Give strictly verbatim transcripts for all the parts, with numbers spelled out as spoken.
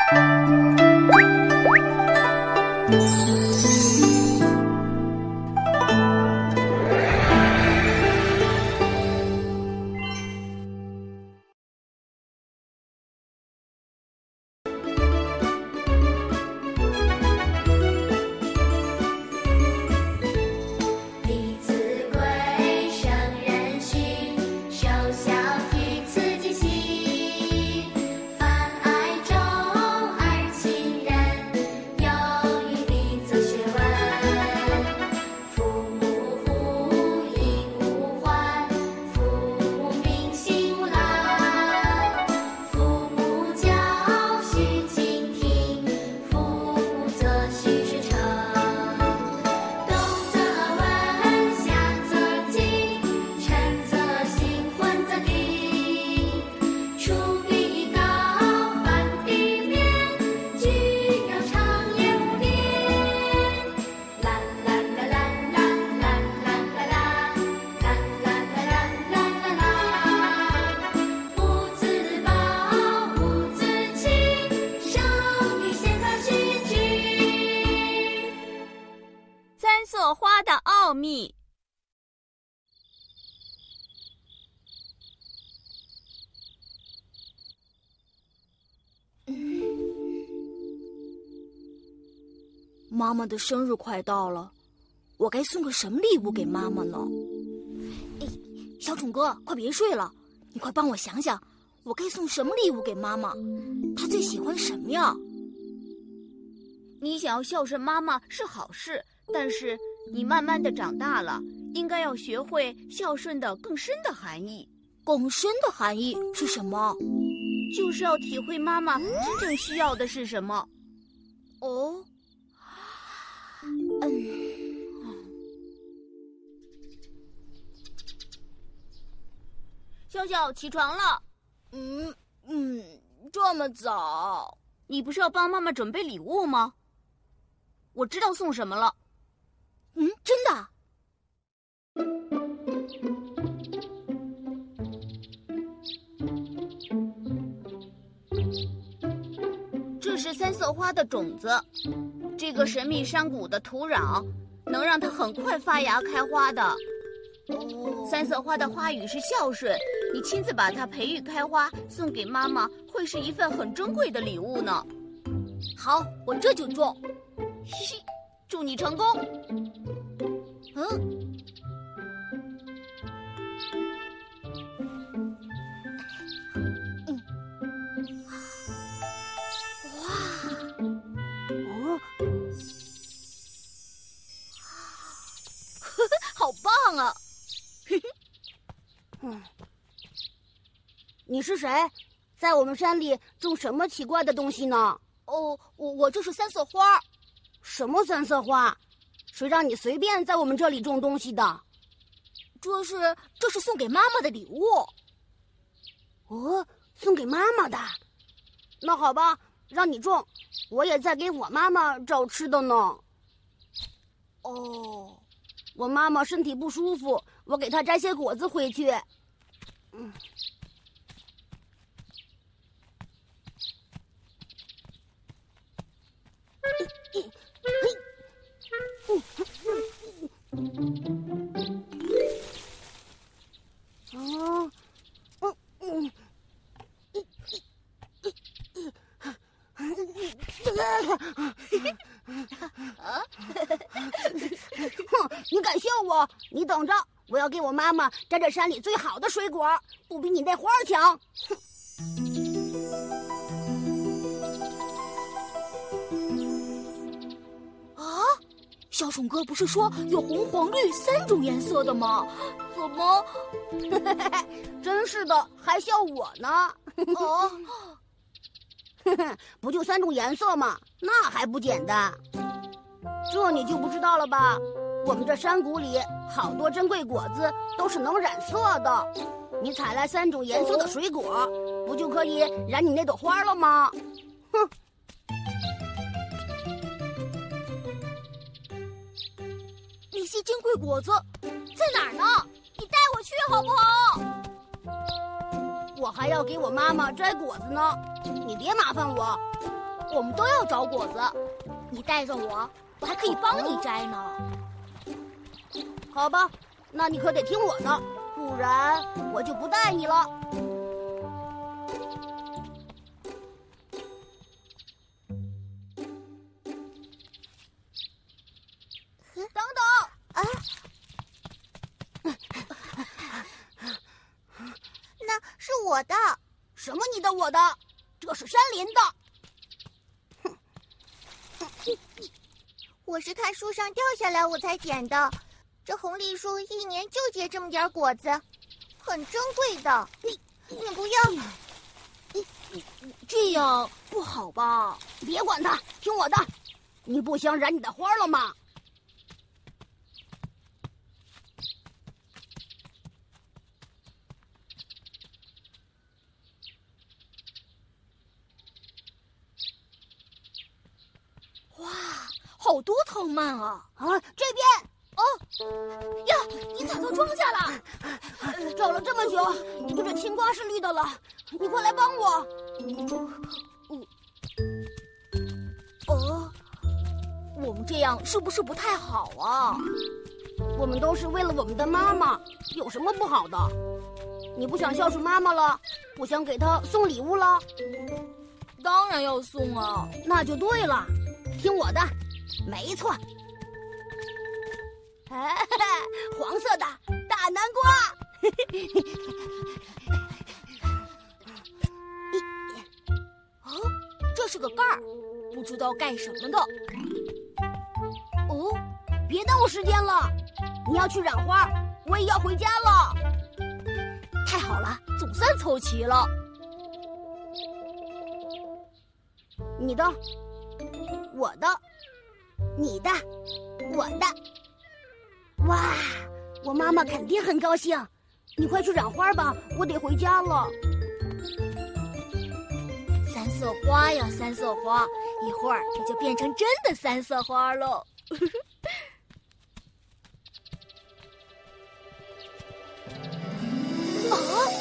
花的奥秘。 妈妈的生日快到了，我该送个什么礼物给妈妈呢？哎，小宠哥，快别睡了，你快帮我想想，我该送什么礼物给妈妈？她最喜欢什么呀？ 你想要孝顺妈妈是好事，但是你慢慢的长大了，应该要学会孝顺的更深的含义。 更深的含义是什么？ 就是要体会妈妈真正需要的是什么。 哦，嗯， 笑笑，起床了。 嗯嗯，这么早？ 你不是要帮妈妈准备礼物吗？我知道送什么了。 嗯，真的？ 这是三色花的种子，这个神秘山谷的土壤能让它很快发芽开花的。 哦， 三色花的花语是孝顺，你亲自把它培育开花，送给妈妈，会是一份很珍贵的礼物呢。 好，我这就种。 嘻嘻，祝你成功。 嗯。好棒啊！ 嗯，你是谁？在我们山里种什么奇怪的东西呢？ 哦，我我这是三色花。 什么三色花？谁让你随便在我们这里种东西的？ 这是这是送给妈妈的礼物。 哦，送给妈妈的。那好吧，让你种，我也在给我妈妈找吃的呢。 哦。 我妈妈身体不舒服，我给她摘些果子回去。嗯，哦，嗯嗯， 啊！ 哼，你敢笑我？你等着，我要给我妈妈摘这山里最好的水果，不比你那花强。 啊，小宠哥不是说有红、黄、绿三种颜色的吗？怎么？ 真是的，还笑我呢？ 哦， 不就三种颜色吗？那还不简单？这你就不知道了吧？我们这山谷里好多珍贵果子都是能染色的。你采来三种颜色的水果，不就可以染你那朵花了吗？哼！ 那些珍贵果子在哪儿呢？你带我去好不好？ 我还要给我妈妈摘果子呢，你别麻烦我。 我们都要找果子。你带着我，我还可以帮你摘呢。 好吧，那你可得听我的，不然我就不带你了。等等啊！ 那是我的。 什么你的我的？这是山林的。 我是看树上掉下来我才捡的。这红栗树一年就结这么点果子，很珍贵的。你你不要， 这样不好吧？ 别管它，听我的。你不想染你的花了吗？ 哇，好多藤蔓啊！ 啊，这边。 哦，呀，你踩到庄稼了！ 找了这么久，就这青瓜是绿的了。你快来帮我！ 哦，我们这样是不是不太好啊？ 我们都是为了我们的妈妈，有什么不好的？你不想孝顺妈妈了，不想给她送礼物了？ 当然要送啊！ 那就对了，听我的，没错。哎，黄色的大南瓜。 哦，这是个盖儿，不知道盖什么的。 哦，别耽误时间了，你要去染花，我也要回家了。 太好了，总算凑齐了。 你的，我的，你的，我的。哇，我妈妈肯定很高兴。你快去染花吧，我得回家了。 三色花呀，三色花，一会儿你就变成真的三色花了。啊！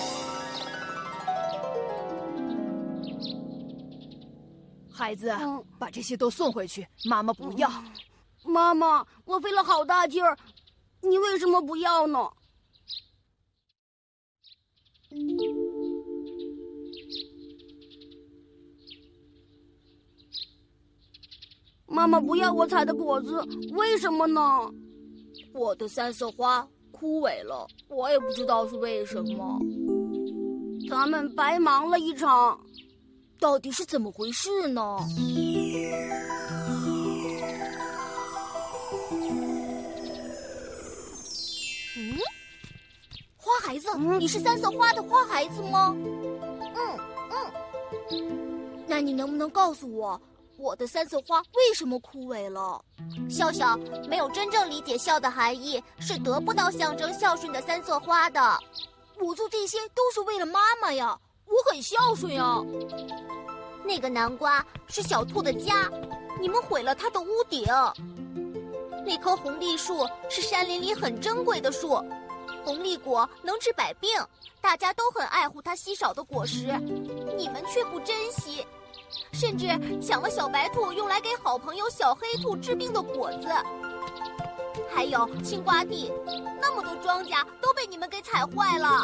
孩子，嗯、把这些都送回去，妈妈不要。 嗯、妈妈，我费了好大劲儿。你为什么不要呢？妈妈不要我采的果子，为什么呢？ 我的三色花枯萎了，我也不知道是为什么。 咱们白忙了一场， 到底是怎么回事呢？嗯，花孩子，嗯、你是三色花的花孩子吗？ 嗯嗯。那你能不能告诉我，我的三色花为什么枯萎了？ 笑笑没有真正理解孝的含义，是得不到象征孝顺的三色花的。 我做这些都是为了妈妈呀，我很孝顺呀。 那个南瓜是小兔的家，你们毁了它的屋顶。那棵红栗树是山林里很珍贵的树，红栗果能治百病，大家都很爱护它稀少的果实，你们却不珍惜，甚至抢了小白兔用来给好朋友小黑兔治病的果子。还有青瓜地，那么多庄稼都被你们给踩坏了。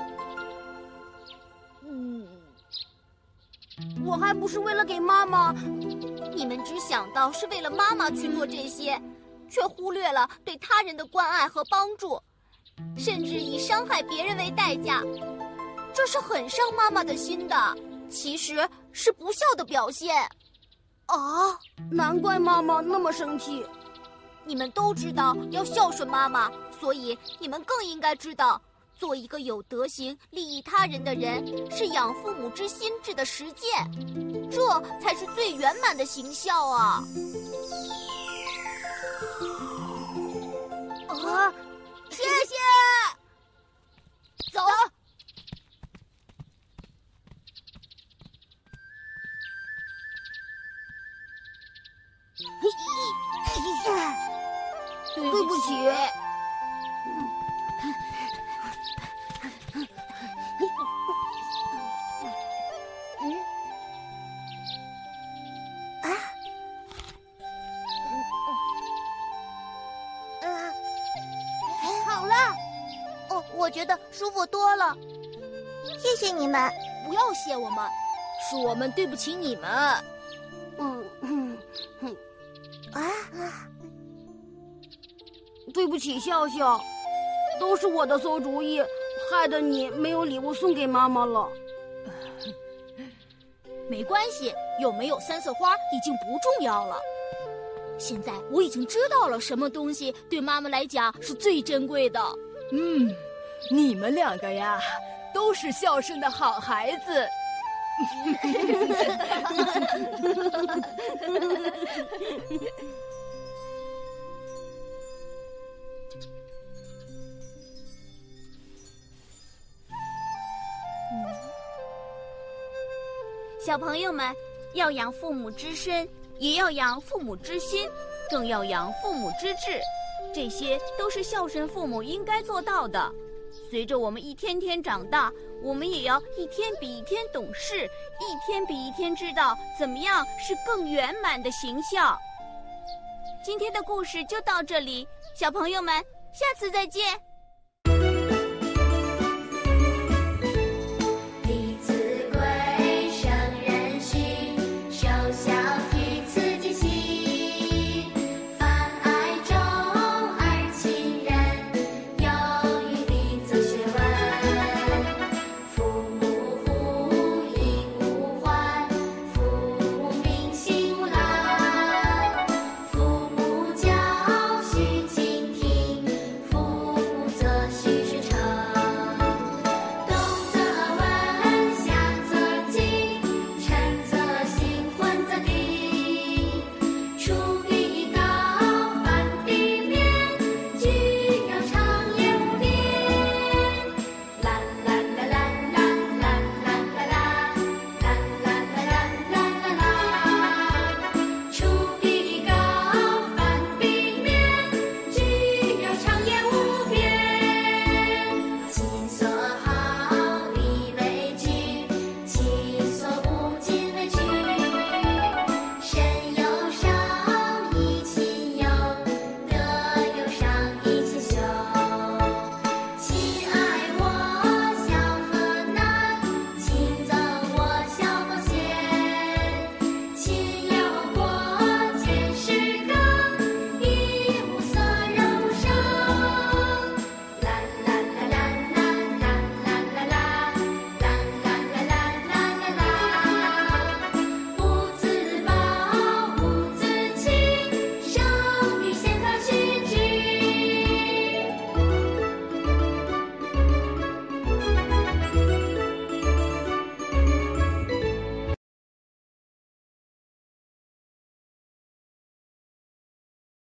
嗯，我还不是为了给妈妈。 你们只想到是为了妈妈去做这些，却忽略了对他人的关爱和帮助，甚至以伤害别人为代价，这是很伤妈妈的心的，其实是不孝的表现。 啊，难怪妈妈那么生气。 你们都知道要孝顺妈妈，所以你们更应该知道，做一个有德行、利益他人的人，是养父母之心志的实践，这才是最圆满的行孝啊！ 啊，谢谢。走。对不起。 觉得舒服多了。谢谢你们。 不要谢我们，是我们对不起你们。 嗯嗯嗯啊啊！ 对不起，笑笑，都是我的馊主意，害得你没有礼物送给妈妈了。 没关系，有没有三色花已经不重要了。现在我已经知道了什么东西对妈妈来讲是最珍贵的。 嗯，你们两个呀，都是孝顺的好孩子。 小朋友们，要养父母之身，也要养父母之心，更要养父母之志，这些都是孝顺父母应该做到的。随着我们一天天长大，我们也要一天比一天懂事，一天比一天知道怎么样是更圆满的行孝。今天的故事就到这里，小朋友们，下次再见。